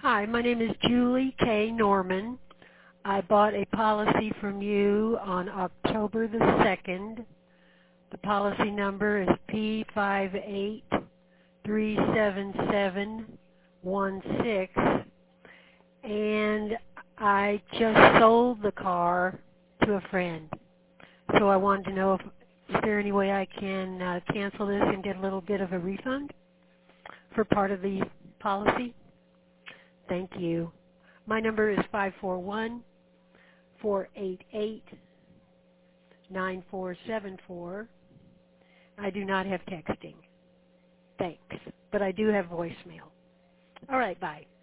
Hi, my name is Julie K. Norman. I bought a policy from you on October the 2nd. The policy number is P58377716, and I just sold the car to a friend. So I wanted to know if is there any way I can cancel this and get a little bit of a refund for part of the policy? Thank you. My number is 541-488-9474. I do not have texting. Thanks. But I do have voicemail. All right, bye.